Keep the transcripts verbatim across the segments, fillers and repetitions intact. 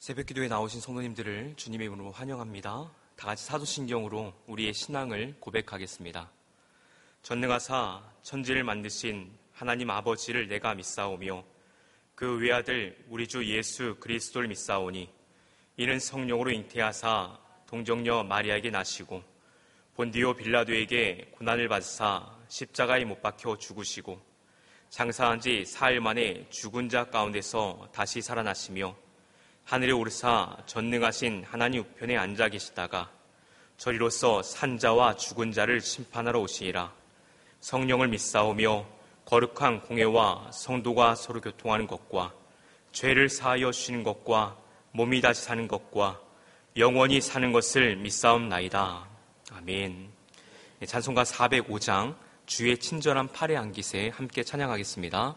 새벽기도에 나오신 성도님들을 주님의 이름으로 환영합니다. 다 같이 사도신경으로 우리의 신앙을 고백하겠습니다. 전능하사 천지를 만드신 하나님 아버지를 내가 믿사오며 그 외아들 우리 주 예수 그리스도를 믿사오니 이는 성령으로 잉태하사 동정녀 마리아에게 나시고 본디오 빌라도에게 고난을 받으사 십자가에 못 박혀 죽으시고 장사한 지 사일 만에 죽은 자 가운데서 다시 살아나시며 하늘에 오르사 전능하신 하나님 우편에 앉아 계시다가 저리로서 산자와 죽은 자를 심판하러 오시리라. 성령을 믿사오며 거룩한 공회와 성도가 서로 교통하는 것과 죄를 사하여 주시는 것과 몸이 다시 사는 것과 영원히 사는 것을 믿사옵나이다. 아멘. 찬송가 사백오 장 주의 친절한 팔에 안기세 함께 찬양하겠습니다.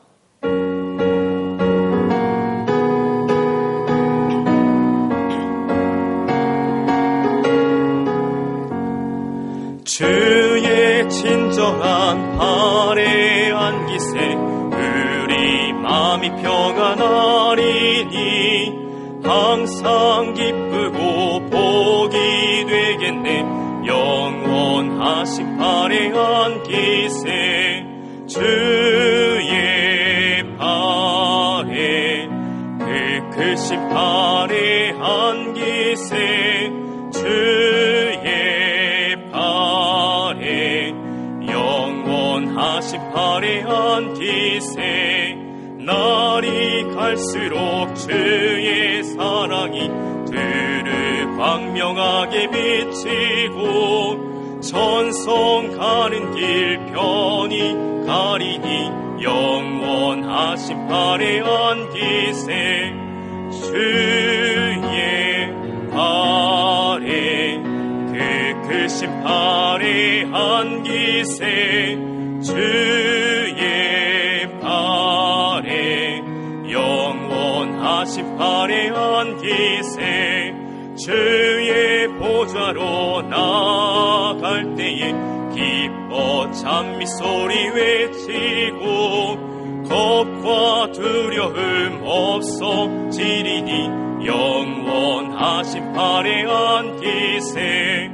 주의 친절한 팔에 안기세 우리 마음이 평안하리니 항상 기쁘고 복이 되겠네. 영원하신 팔에 안기세 주의 팔에 그 크신 팔에 안기세 주의 팔에 영원하신 팔에 안기세. 날이 갈수록 주의 사랑이 두루 광명하게 비치고 천성 가는 길 편히 가리니 영원하신 팔에 안기세 주의 팔에 그 크신 팔에 안기세 주의 팔에 영원하신 팔에 안기세. 주의 보좌로 나아갈 때에 기뻐 찬미소리 외치고 겁과 두려움 없어지리니 영원하신 팔에 안기세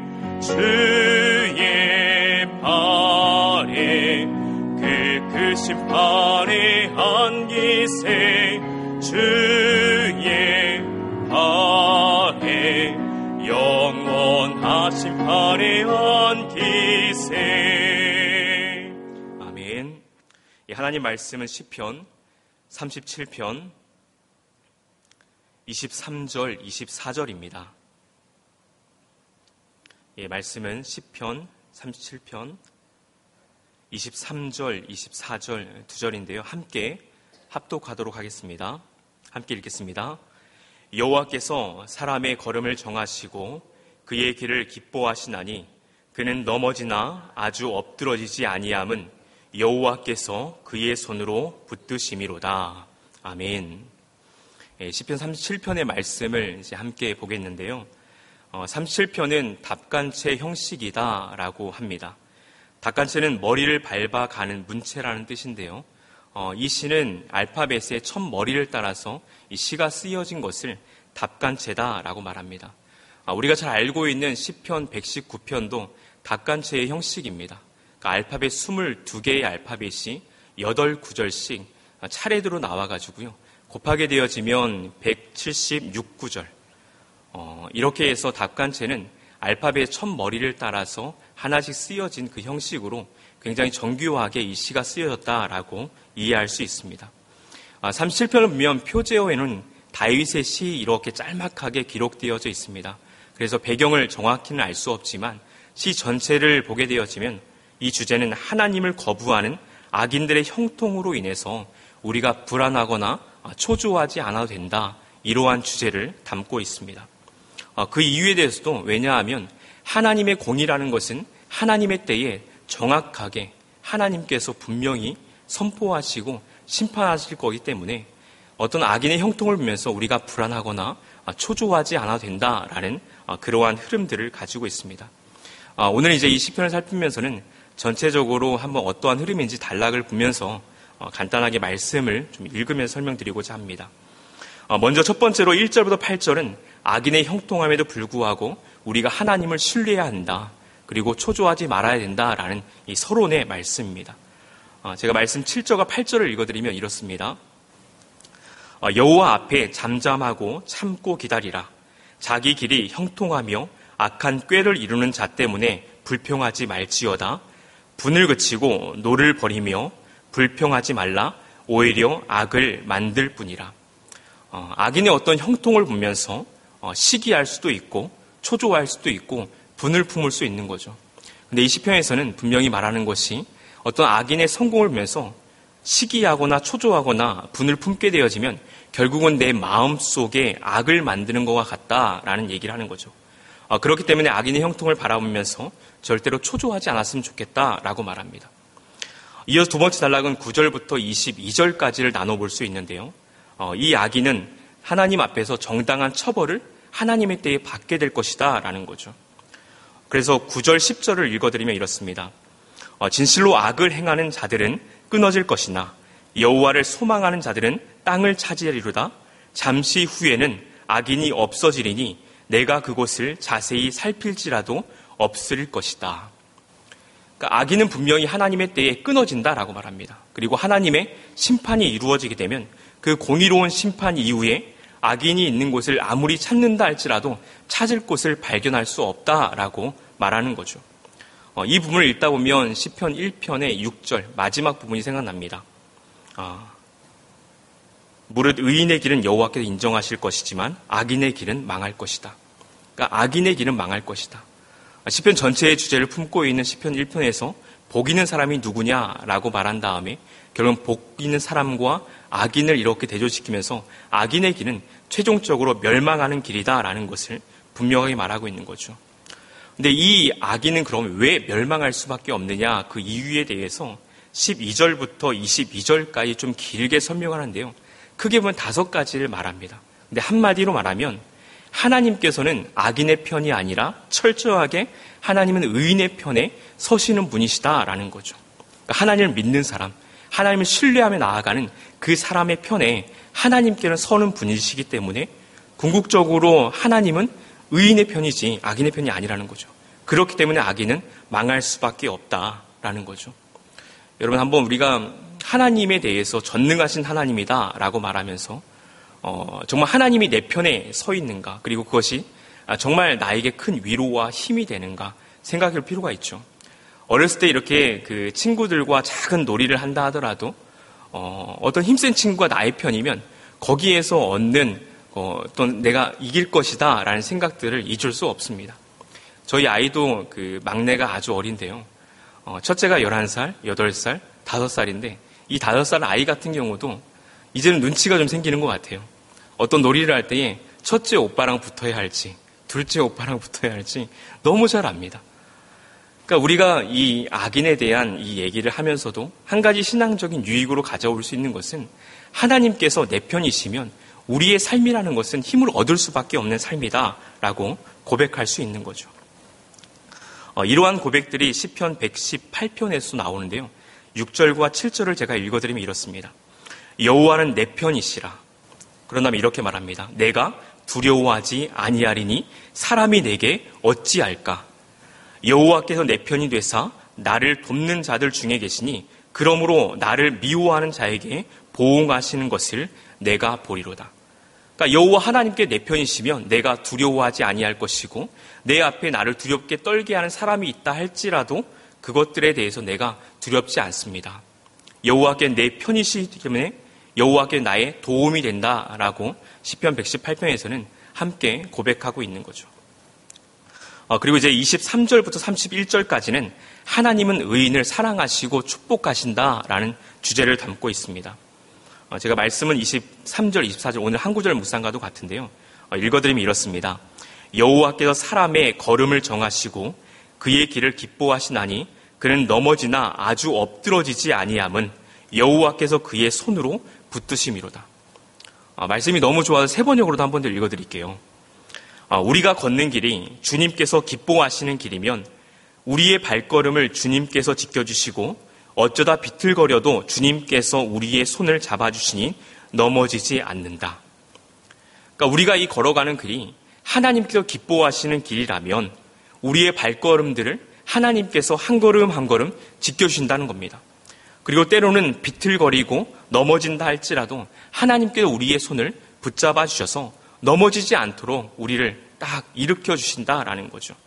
주의 팔에 그 크신 팔에 안기세 주의 팔에 영원하신 팔에 안기세. 아멘. 하나님 말씀은 시편 삼십칠 편 이십삼 절 이십사 절입니다. 예, 말씀은 시편 삼십칠 편 이십삼 절 이십사 절 두 절인데요. 함께 합독하도록 하겠습니다. 함께 읽겠습니다. 여호와께서 사람의 걸음을 정하시고 그의 길을 기뻐하시나니 그는 넘어지나 아주 엎드러지지 아니함은 여호와께서 그의 손으로 붙드심이로다. 아멘. 예, 시편 삼십칠 편의 말씀을 이제 함께 보겠는데요. 어, 삼십칠 편은 답간체 형식이다라고 합니다. 답간체는 머리를 밟아가는 문체라는 뜻인데요. 어, 이 시는 알파벳의 첫 머리를 따라서 이 시가 쓰여진 것을 답간체다라고 말합니다. 아, 우리가 잘 알고 있는 시편 백십구 편도 답간체의 형식입니다. 그러니까 알파벳 이십이 개의 알파벳이 여덟 구절씩 차례대로 나와가지고요. 곱하게 되어지면 백칠십육 구절. 어, 이렇게 해서 답간체는 알파벳의 첫 머리를 따라서 하나씩 쓰여진 그 형식으로 굉장히 정교하게 이 시가 쓰여졌다라고 이해할 수 있습니다. 아, 삼십칠 편을 보면 표제어에는 다윗의 시 이렇게 짤막하게 기록되어져 있습니다. 그래서 배경을 정확히는 알 수 없지만 시 전체를 보게 되어지면 이 주제는 하나님을 거부하는 악인들의 형통으로 인해서 우리가 불안하거나 초조하지 않아도 된다. 이러한 주제를 담고 있습니다. 그 이유에 대해서도 왜냐하면 하나님의 공의라는 것은 하나님의 때에 정확하게 하나님께서 분명히 선포하시고 심판하실 거기 때문에 어떤 악인의 형통을 보면서 우리가 불안하거나 초조하지 않아도 된다라는 그러한 흐름들을 가지고 있습니다. 오늘 이제 이 시편을 살피면서는 전체적으로 한번 어떠한 흐름인지 단락을 보면서 간단하게 말씀을 좀 읽으면서 설명드리고자 합니다. 먼저 첫 번째로 일 절부터 팔 절은 악인의 형통함에도 불구하고 우리가 하나님을 신뢰해야 한다. 그리고 초조하지 말아야 된다라는 이 서론의 말씀입니다. 제가 말씀 칠 절과 팔 절을 읽어드리면 이렇습니다. 여호와 앞에 잠잠하고 참고 기다리라. 자기 길이 형통하며 악한 꾀를 이루는 자 때문에 불평하지 말지어다. 분을 그치고 노를 버리며 불평하지 말라. 오히려 악을 만들 뿐이라. 어, 악인의 어떤 형통을 보면서 어, 시기할 수도 있고 초조할 수도 있고 분을 품을 수 있는 거죠. 근데 이 시편에서는 분명히 말하는 것이 어떤 악인의 성공을 보면서 시기하거나 초조하거나 분을 품게 되어지면 결국은 내 마음속에 악을 만드는 것과 같다라는 얘기를 하는 거죠. 어, 그렇기 때문에 악인의 형통을 바라보면서 절대로 초조하지 않았으면 좋겠다라고 말합니다. 이어서 두 번째 단락은 구 절부터 이십이 절까지를 나눠볼 수 있는데요. 어, 이 악인은 하나님 앞에서 정당한 처벌을 하나님의 때에 받게 될 것이다 라는 거죠. 그래서 구 절 십 절을 읽어드리면 이렇습니다. 어, 진실로 악을 행하는 자들은 끊어질 것이나 여호와를 소망하는 자들은 땅을 차지하리로다. 잠시 후에는 악인이 없어지리니 내가 그곳을 자세히 살필지라도 없을 것이다. 그러니까 악인은 분명히 하나님의 때에 끊어진다라고 말합니다. 그리고 하나님의 심판이 이루어지게 되면 그 공의로운 심판 이후에 악인이 있는 곳을 아무리 찾는다 할지라도 찾을 곳을 발견할 수 없다라고 말하는 거죠. 어, 이 부분을 읽다 보면 시편 일 편의 육 절 마지막 부분이 생각납니다. 아, 무릇 의인의 길은 여호와께서 인정하실 것이지만 악인의 길은 망할 것이다. 그러니까 악인의 길은 망할 것이다. 시편 전체의 주제를 품고 있는 시편 일 편에서 복 있는 사람이 누구냐라고 말한 다음에 결국 복 있는 사람과 악인을 이렇게 대조시키면서 악인의 길은 최종적으로 멸망하는 길이다라는 것을 분명하게 말하고 있는 거죠. 근데 이 악인은 그럼 왜 멸망할 수밖에 없느냐, 그 이유에 대해서 십이 절부터 이십이 절까지 좀 길게 설명하는데요. 크게 보면 다섯 가지를 말합니다. 근데 한마디로 말하면 하나님께서는 악인의 편이 아니라 철저하게 하나님은 의인의 편에 서시는 분이시다라는 거죠. 그러니까 하나님을 믿는 사람, 하나님을 신뢰하며 나아가는 그 사람의 편에 하나님께는 서는 분이시기 때문에 궁극적으로 하나님은 의인의 편이지 악인의 편이 아니라는 거죠. 그렇기 때문에 악인은 망할 수밖에 없다라는 거죠. 여러분, 한번 우리가 하나님에 대해서 전능하신 하나님이다라고 말하면서 어, 정말 하나님이 내 편에 서 있는가, 그리고 그것이 정말 나에게 큰 위로와 힘이 되는가 생각할 필요가 있죠. 어렸을 때 이렇게 그 친구들과 작은 놀이를 한다 하더라도 어, 어떤 힘센 친구가 나의 편이면 거기에서 얻는 어, 어떤 내가 이길 것이다 라는 생각들을 잊을 수 없습니다. 저희 아이도 그 막내가 아주 어린데요. 어, 첫째가 열한 살, 여덟 살, 다섯 살인데 이 다섯 살 아이 같은 경우도 이제는 눈치가 좀 생기는 것 같아요. 어떤 놀이를 할 때에 첫째 오빠랑 붙어야 할지 둘째 오빠랑 붙어야 할지 너무 잘 압니다. 그러니까 우리가 이 악인에 대한 이 얘기를 하면서도 한 가지 신앙적인 유익으로 가져올 수 있는 것은 하나님께서 내 편이시면 우리의 삶이라는 것은 힘을 얻을 수밖에 없는 삶이다라고 고백할 수 있는 거죠. 어, 이러한 고백들이 시편 백십팔 편에서 나오는데요. 육 절과 칠 절을 제가 읽어드리면 이렇습니다. 여호와는 내 편이시라. 그런 다음에 이렇게 말합니다. 내가 두려워하지 아니하리니 사람이 내게 어찌할까? 여호와께서 내 편이 되사 나를 돕는 자들 중에 계시니 그러므로 나를 미워하는 자에게 보응하시는 것을 내가 보리로다. 그러니까 여호와 하나님께 내 편이시면 내가 두려워하지 아니할 것이고 내 앞에 나를 두렵게 떨게 하는 사람이 있다 할지라도 그것들에 대해서 내가 두렵지 않습니다. 여호와께 내 편이시기 때문에 여호와께 나의 도움이 된다라고 시편 백십팔 편에서는 함께 고백하고 있는 거죠. 어, 그리고 이제 이십삼 절부터 삼십일 절까지는 하나님은 의인을 사랑하시고 축복하신다라는 주제를 담고 있습니다. 어, 제가 말씀은 이십삼 절, 이십사 절 오늘 한 구절 묵상과도 같은데요. 어, 읽어드리면 이렇습니다. 여호와께서 사람의 걸음을 정하시고 그의 길을 기뻐하시나니 그는 넘어지나 아주 엎드러지지 아니함은 여호와께서 그의 손으로 붙드심이로다. 어, 말씀이 너무 좋아서 세 번역으로도 한 번 더 읽어드릴게요. 어, 우리가 걷는 길이 주님께서 기뻐하시는 길이면 우리의 발걸음을 주님께서 지켜주시고 어쩌다 비틀거려도 주님께서 우리의 손을 잡아주시니 넘어지지 않는다. 그러니까 우리가 이 걸어가는 길이 하나님께서 기뻐하시는 길이라면 우리의 발걸음들을 하나님께서 한 걸음 한 걸음 지켜주신다는 겁니다. 그리고 때로는 비틀거리고 넘어진다 할지라도 하나님께서 우리의 손을 붙잡아 주셔서 넘어지지 않도록 우리를 딱 일으켜 주신다라는 거죠.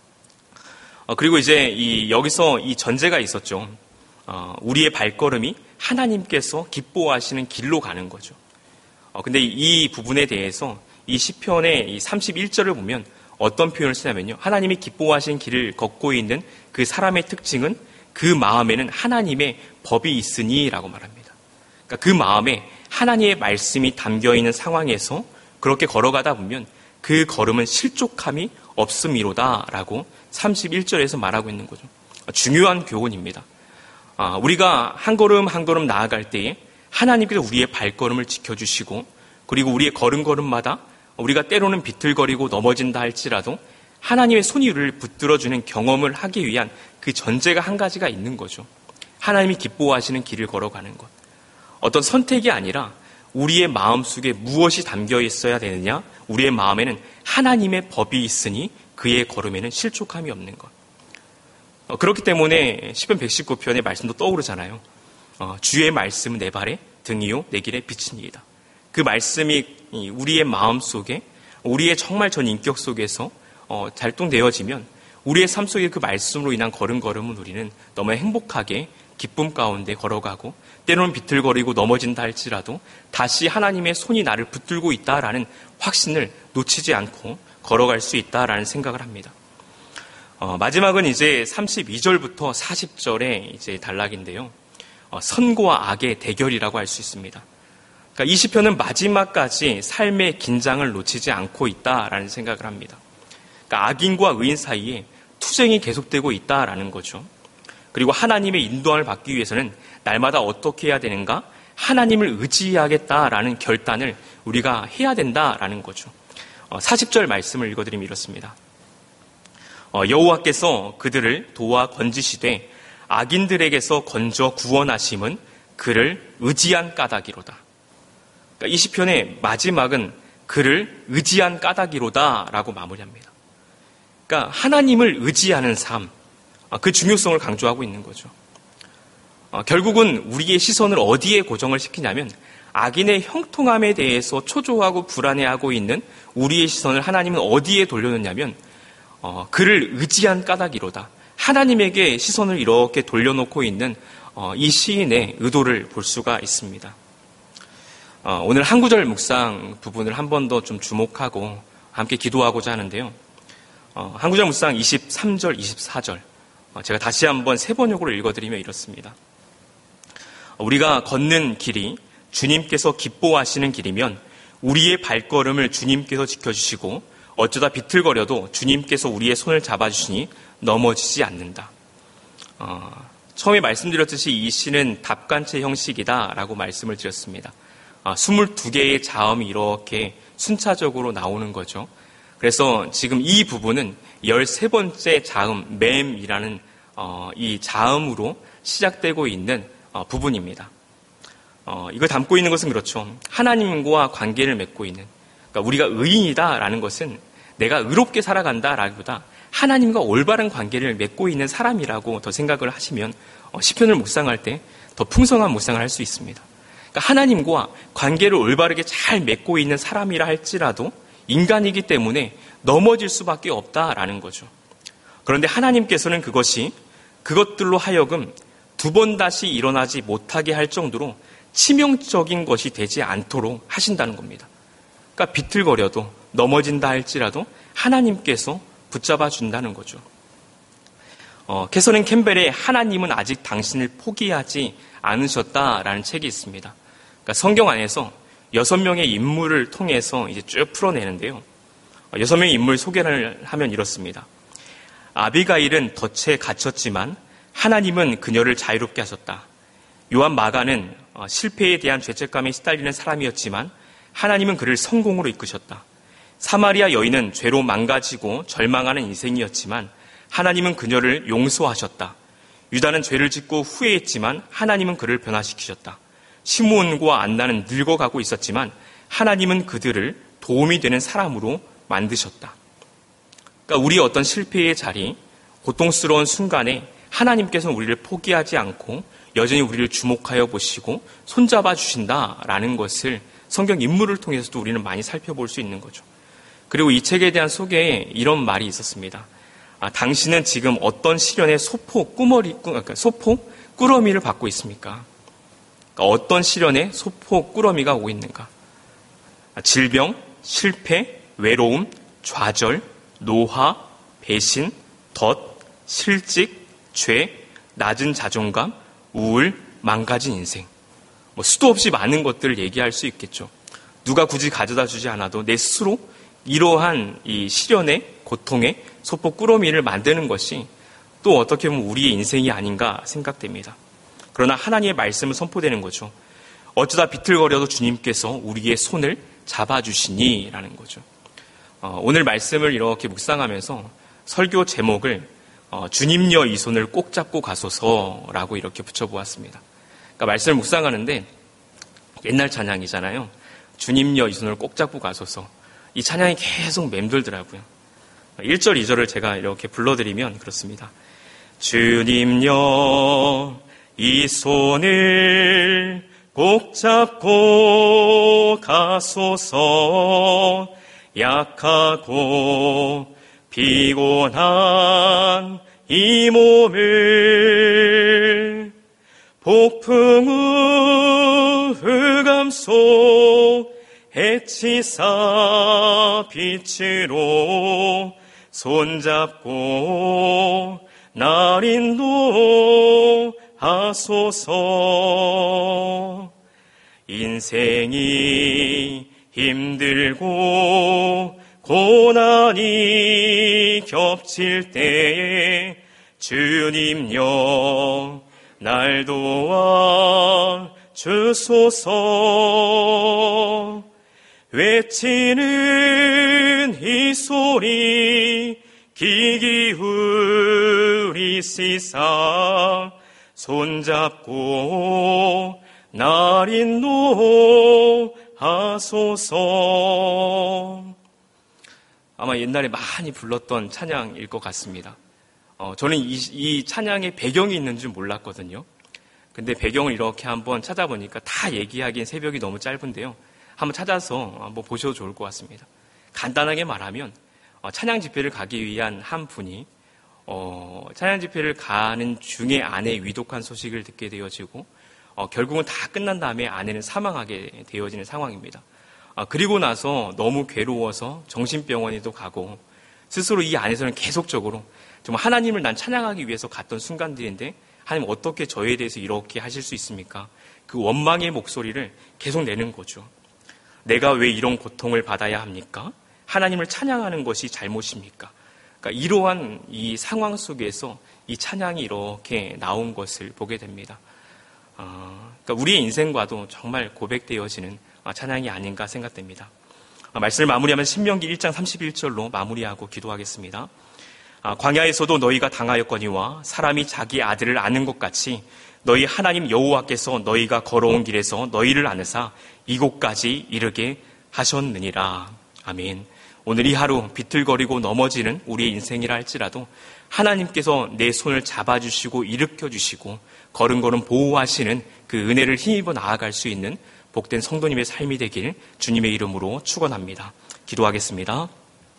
어, 그리고 이제 이 여기서 이 전제가 있었죠. 어, 우리의 발걸음이 하나님께서 기뻐하시는 길로 가는 거죠. 어, 근데 이 부분에 대해서 이 시편의 이 삼십일 절을 보면 어떤 표현을 쓰냐면요. 하나님이 기뻐하시는 길을 걷고 있는 그 사람의 특징은 그 마음에는 하나님의 법이 있으니라고 말합니다. 그러니까 그 마음에 하나님의 말씀이 담겨 있는 상황에서 그렇게 걸어가다 보면 그 걸음은 실족함이 없음이로다라고 삼십일 절에서 말하고 있는 거죠. 중요한 교훈입니다. 아, 우리가 한 걸음 한 걸음 나아갈 때에 하나님께서 우리의 발걸음을 지켜주시고 그리고 우리의 걸음걸음마다 우리가 때로는 비틀거리고 넘어진다 할지라도 하나님의 손이 우리를 붙들어주는 경험을 하기 위한 그 전제가 한 가지가 있는 거죠. 하나님이 기뻐하시는 길을 걸어가는 것. 어떤 선택이 아니라 우리의 마음속에 무엇이 담겨 있어야 되느냐? 우리의 마음에는 하나님의 법이 있으니 그의 걸음에는 실족함이 없는 것. 어, 그렇기 때문에 시편 백십구 편의 말씀도 떠오르잖아요. 어, 주의 말씀은 내 발에 등이요 내 길에 빛이니이다. 그 말씀이 우리의 마음 속에 우리의 정말 전 인격 속에서 어, 발동되어지면 우리의 삶 속에 그 말씀으로 인한 걸음걸음은 우리는 너무 행복하게 기쁨 가운데 걸어가고 때로는 비틀거리고 넘어진다 할지라도 다시 하나님의 손이 나를 붙들고 있다라는 확신을 놓치지 않고 걸어갈 수 있다라는 생각을 합니다. 어, 마지막은 이제 삼십이 절부터 사십 절의 이제 단락인데요. 어, 선과 악의 대결이라고 할 수 있습니다. 그러니까 이 시편은 마지막까지 삶의 긴장을 놓치지 않고 있다라는 생각을 합니다. 그러니까 악인과 의인 사이에 투쟁이 계속되고 있다라는 거죠. 그리고 하나님의 인도함을 받기 위해서는 날마다 어떻게 해야 되는가? 하나님을 의지하겠다라는 결단을 우리가 해야 된다라는 거죠. 어, 사십 절 말씀을 읽어드리면 이렇습니다. 어, 여호와께서 그들을 도와 건지시되 악인들에게서 건져 구원하심은 그를 의지한 까닭이로다. 그러니까 이 시편의 마지막은 그를 의지한 까닭이로다라고 마무리합니다. 그러니까 하나님을 의지하는 삶, 그 중요성을 강조하고 있는 거죠. 어, 결국은 우리의 시선을 어디에 고정을 시키냐면 악인의 형통함에 대해서 초조하고 불안해하고 있는 우리의 시선을 하나님은 어디에 돌려놓냐면 어, 그를 의지한 까닭이로다. 하나님에게 시선을 이렇게 돌려놓고 있는 어, 이 시인의 의도를 볼 수가 있습니다. 어, 오늘 한 구절 묵상 부분을 한 번 더 좀 주목하고 함께 기도하고자 하는데요. 어, 한 구절 묵상 이십삼 절, 이십사 절 어, 제가 다시 한번 세 번역으로 읽어드리면 이렇습니다. 어, 우리가 걷는 길이 주님께서 기뻐하시는 길이면 우리의 발걸음을 주님께서 지켜주시고 어쩌다 비틀거려도 주님께서 우리의 손을 잡아주시니 넘어지지 않는다. 어, 처음에 말씀드렸듯이 이 시는 답간체 형식이다라고 말씀을 드렸습니다. 어, 스물두 개의 자음이 이렇게 순차적으로 나오는 거죠. 그래서 지금 이 부분은 열세 번째 자음, 맴이라는 어, 이 자음으로 시작되고 있는 어, 부분입니다. 어, 이걸 담고 있는 것은 그렇죠. 하나님과 관계를 맺고 있는, 그러니까 우리가 의인이다라는 것은 내가 의롭게 살아간다라기보다 하나님과 올바른 관계를 맺고 있는 사람이라고 더 생각을 하시면 어, 시편을 묵상할 때 더 풍성한 묵상을 할 수 있습니다. 그러니까 하나님과 관계를 올바르게 잘 맺고 있는 사람이라 할지라도 인간이기 때문에 넘어질 수밖에 없다라는 거죠. 그런데 하나님께서는 그것이 그것들로 하여금 두 번 다시 일어나지 못하게 할 정도로 치명적인 것이 되지 않도록 하신다는 겁니다. 그러니까 비틀거려도 넘어진다 할지라도 하나님께서 붙잡아 준다는 거죠. 어, 캐서린 캠벨의 하나님은 아직 당신을 포기하지 않으셨다라는 책이 있습니다. 그러니까 성경 안에서 여섯 명의 인물을 통해서 이제 쭉 풀어내는데요. 여섯 명의 인물 소개를 하면 이렇습니다. 아비가일은 덫에 갇혔지만 하나님은 그녀를 자유롭게 하셨다. 요한 마가는 실패에 대한 죄책감에 시달리는 사람이었지만 하나님은 그를 성공으로 이끄셨다. 사마리아 여인은 죄로 망가지고 절망하는 인생이었지만 하나님은 그녀를 용서하셨다. 유다는 죄를 짓고 후회했지만 하나님은 그를 변화시키셨다. 시므온과 안나는 늙어가고 있었지만 하나님은 그들을 도움이 되는 사람으로 만드셨다. 그러니까 우리의 어떤 실패의 자리, 고통스러운 순간에 하나님께서는 우리를 포기하지 않고 여전히 우리를 주목하여 보시고 손잡아 주신다라는 것을 성경 인물을 통해서도 우리는 많이 살펴볼 수 있는 거죠. 그리고 이 책에 대한 소개에 이런 말이 있었습니다. 아, 당신은 지금 어떤 시련의 소포, 꾸머리, 그러니까 소포, 꾸러미를 받고 있습니까? 그러니까 어떤 시련의 소포, 꾸러미가 오고 있는가? 아, 질병, 실패, 외로움, 좌절, 노화, 배신, 덫, 실직, 죄, 낮은 자존감, 우울, 망가진 인생. 뭐 수도 없이 많은 것들을 얘기할 수 있겠죠. 누가 굳이 가져다 주지 않아도 내 스스로 이러한 이 시련의 고통의 소포 꾸러미를 만드는 것이 또 어떻게 보면 우리의 인생이 아닌가 생각됩니다. 그러나 하나님의 말씀은 선포되는 거죠. 어쩌다 비틀거려도 주님께서 우리의 손을 잡아주시니 라는 거죠. 어, 오늘 말씀을 이렇게 묵상하면서 설교 제목을 어, 주님여 이 손을 꼭 잡고 가소서라고 이렇게 붙여보았습니다. 그러니까 말씀을 묵상하는데 옛날 찬양이잖아요. 주님여 이 손을 꼭 잡고 가소서. 이 찬양이 계속 맴돌더라고요. 일 절, 이 절을 제가 이렇게 불러드리면 그렇습니다. 주님여 이 손을 꼭 잡고 가소서. 약하고 피곤한 이 몸을 폭풍우 흑암 속 해치사 빛으로 손잡고 날 인도하소서. 인생이 힘들고 고난이 겹칠 때에 주님여 날 도와 주소서. 외치는 이 소리 귀 기울이시사 손잡고 날 인도하소서. 아마 옛날에 많이 불렀던 찬양일 것 같습니다. 어, 저는 이, 이 찬양에 배경이 있는 줄 몰랐거든요. 근데 배경을 이렇게 한번 찾아보니까 다 얘기하기엔 새벽이 너무 짧은데요. 한번 찾아서 한번 보셔도 좋을 것 같습니다. 간단하게 말하면 어, 찬양 집회를 가기 위한 한 분이 어, 찬양 집회를 가는 중에 아내의 위독한 소식을 듣게 되어지고 어, 결국은 다 끝난 다음에 아내는 사망하게 되어지는 상황입니다. 어, 그리고 나서 너무 괴로워서 정신병원에도 가고 스스로 이 안에서는 계속적으로 정말 하나님을 난 찬양하기 위해서 갔던 순간들인데 하나님 어떻게 저에 대해서 이렇게 하실 수 있습니까? 그 원망의 목소리를 계속 내는 거죠. 내가 왜 이런 고통을 받아야 합니까? 하나님을 찬양하는 것이 잘못입니까? 그러니까 이러한 이 상황 속에서 이 찬양이 이렇게 나온 것을 보게 됩니다. 어, 그러니까 우리의 인생과도 정말 고백되어지는 찬양이 아닌가 생각됩니다. 어, 말씀을 마무리하면 신명기 일 장 삼십일 절로 마무리하고 기도하겠습니다. 아, 광야에서도 너희가 당하였거니와 사람이 자기 아들을 아는 것 같이 너희 하나님 여호와께서 너희가 걸어온 길에서 너희를 아느사 이곳까지 이르게 하셨느니라. 아멘. 오늘 이 하루 비틀거리고 넘어지는 우리의 인생이라 할지라도 하나님께서 내 손을 잡아주시고 일으켜주시고 걸음걸음 보호하시는 그 은혜를 힘입어 나아갈 수 있는 복된 성도님의 삶이 되길 주님의 이름으로 축원합니다. 기도하겠습니다.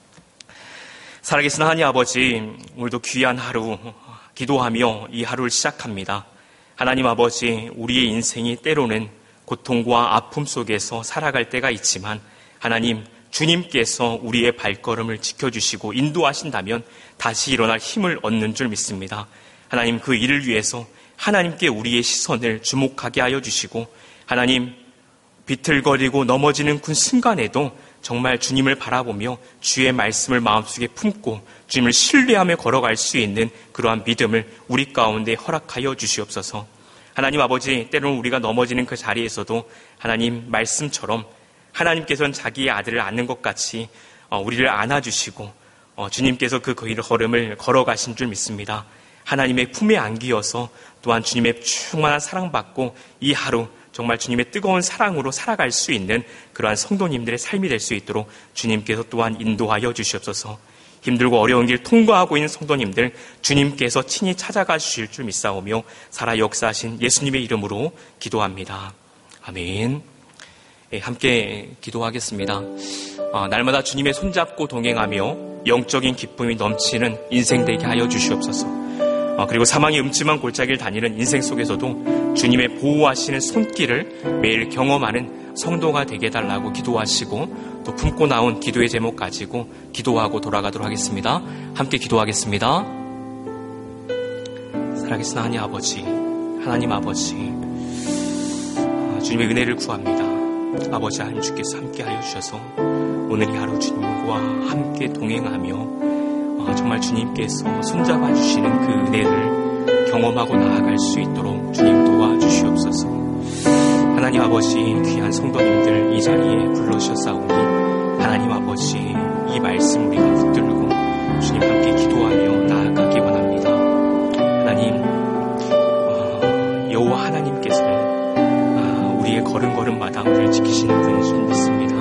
살아계신 하나님 아버지, 오늘도 귀한 하루 기도하며 이 하루를 시작합니다. 하나님 아버지, 우리의 인생이 때로는 고통과 아픔 속에서 살아갈 때가 있지만 하나님, 주님께서 우리의 발걸음을 지켜주시고 인도하신다면 다시 일어날 힘을 얻는 줄 믿습니다. 하나님, 그 일을 위해서 하나님께 우리의 시선을 주목하게 하여 주시고 하나님, 비틀거리고 넘어지는 그 순간에도 정말 주님을 바라보며 주의 말씀을 마음속에 품고 주님을 신뢰하며 걸어갈 수 있는 그러한 믿음을 우리 가운데 허락하여 주시옵소서. 하나님 아버지, 때로는 우리가 넘어지는 그 자리에서도 하나님 말씀처럼 하나님께서는 자기의 아들을 안는 것 같이 우리를 안아주시고 주님께서 그 걸음을 걸어가신 줄 믿습니다. 하나님의 품에 안기어서 또한 주님의 충만한 사랑받고 이 하루 정말 주님의 뜨거운 사랑으로 살아갈 수 있는 그러한 성도님들의 삶이 될 수 있도록 주님께서 또한 인도하여 주시옵소서. 힘들고 어려운 길 통과하고 있는 성도님들 주님께서 친히 찾아가 주실 줄 믿사오며 살아 역사하신 예수님의 이름으로 기도합니다. 아멘. 네, 함께 기도하겠습니다. 어, 날마다 주님의 손잡고 동행하며 영적인 기쁨이 넘치는 인생 되게 하여 주시옵소서. 어, 그리고 사망의 음침한 골짜기를 다니는 인생 속에서도 주님의 보호하시는 손길을 매일 경험하는 성도가 되게 해달라고 기도하시고 또 품고 나온 기도의 제목 가지고 기도하고 돌아가도록 하겠습니다. 함께 기도하겠습니다. 살아계신 하나님 아버지, 하나님 아버지, 어, 주님의 은혜를 구합니다. 아버지 하나님 주께서 함께하여 주셔서 오늘 이 하루 주님과 함께 동행하며 어, 정말 주님께서 손잡아 주시는 그 은혜를 경험하고 나아갈 수 있도록 주님 도와주시옵소서. 하나님 아버지 귀한 성도님들 이 자리에 불러주셨사오니 하나님 아버지 이 말씀 우리가 붙들고 주님 함께 기도하며 나아가기 원합니다. 하나님 어, 여호와 하나님께서는 우리의 걸음걸음마다 우리를 지키시는 분인 줄 믿습니다.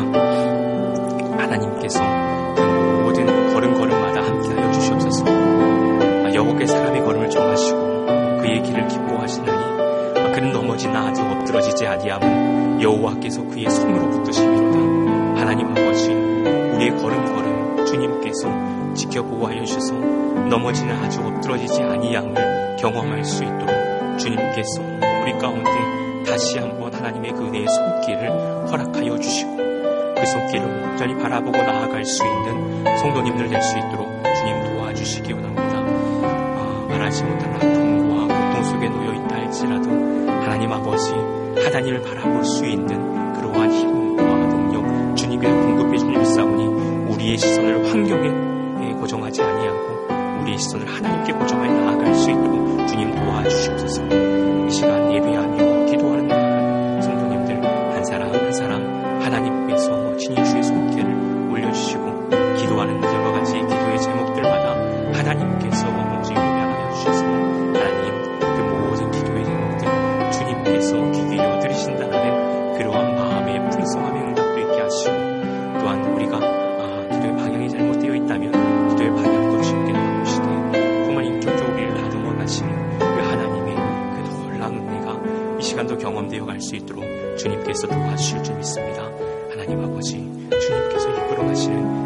하나님께서 그 모든 걸음걸음마다 함께하여 주시옵소서. 여호와께 사람의 걸음을 정하시고 그의 길을 기뻐하시나니 그는 넘어지나 아주 엎드러지지 아니함은 여호와께서 그의 손으로 붙드시미로다. 하나님 아버지 우리의 걸음걸음 주님께서 지켜보호하여 주셔서 넘어지나 아주 엎드러지지 아니함을 경험할 수 있도록 주님께서 우리 가운데 다시 한번 하나님의 그 은혜의 손길을 허락하여 주시고 그 손길을 온전히 바라보고 나아갈 수 있는 성도님들 될 수 있도록 주님 도와주시기 원합니다. 아, 말하지 못한 아픔과 고통 속에 놓여 있다 할지라도 하나님 아버지 하나님을 바라볼 수 있는 그러한 힘과 능력 주님이 공급해 주님 싸우니 우리의 시선을 환경에 고정하지 아니하고 우리의 시선을 하나님께 고정하여 나아갈 수 있도록 주님 도와주시옵소서. 이 시간 예배하며 기도하는 성도님들 한 사람 한 사람 하나님께서 친히 주의 손길을 올려주시고 기도하는 여러 가지 기도의 제목들마다 하나님께서 오직 요명하여 주셔서 하나님 그 모든 기도의 제목들 주님께서 귀 기울여 들으신다는 그러한 마음의 풍성함의 응답도 있게 하시고 또한 우리가 아, 기도의 방향이 잘못되어 있다면 기도의 방향도 쉽게 바꾸시되 정말 인격적으로 우리를 다듬어 가시는 그 하나님의 그 놀라운 은혜가 이 시간도 경험되어 갈 수 있도록 주님께서 도와주실 줄 믿습니다. 하나님 아버지 주님께서 이끌어 가시는